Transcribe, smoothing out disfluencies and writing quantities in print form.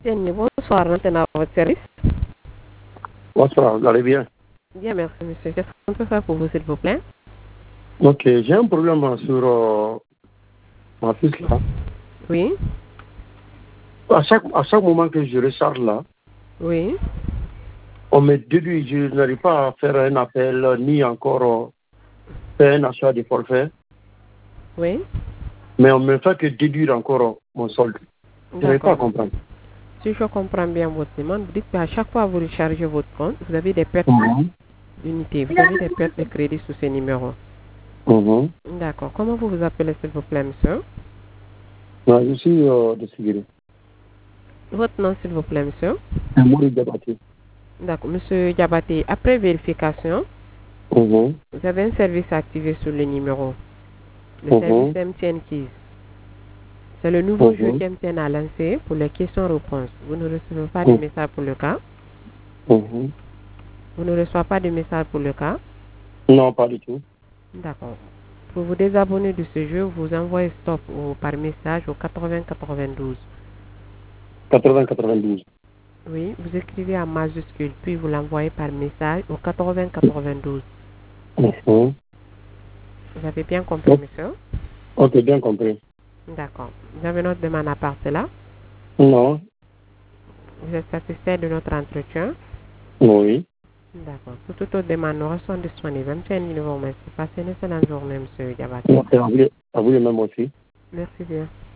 Tiens, bonsoir, maintenant à votre service. Bonsoir, vous allez bien? Bien, merci monsieur. Qu'est-ce qu'on peut faire pour vous, s'il vous plaît? Ok, j'ai un problème sur ma fils là. Oui. À chaque moment que je recharge là, Oui. on me déduit, je n'arrive pas à faire un appel ni encore faire un achat de forfait, Oui. mais on me fait que déduire encore mon solde. Je n'arrive pas à D'accord. comprendre. Si je comprends bien votre demande, vous dites qu'à chaque fois que vous rechargez votre compte, vous avez des pertes d'unités, vous avez des pertes de crédit sous ces numéros. D'accord. Comment vous vous appelez, s'il vous plaît, monsieur? Je suis de Sigiri. Votre nom, s'il vous plaît, monsieur? Mouri Diabaté. D'accord. Monsieur Diabaté, après vérification, vous avez un service activé sur le numéro. Le service MTN Keys. C'est le nouveau jeu qu'MTN a lancé pour les questions-réponses. Vous ne recevez pas de message pour le cas? Vous ne recevez pas de message pour le cas? Non, pas du tout. D'accord. Pour vous désabonner de ce jeu, vous envoyez stop par message au 8092. 80-92. Oui, vous écrivez en majuscule, puis vous l'envoyez par message au 8092. Vous avez bien compris, monsieur? Ok, bien compris. D'accord. Vous avez notre demande à part cela? Non. Vous êtes satisfait de notre entretien? Oui. D'accord. Pour toute autre demande, nous restons disponibles. Merci. Passez une excellente journée, monsieur Diabaté. À vous, à vous même aussi. Merci bien.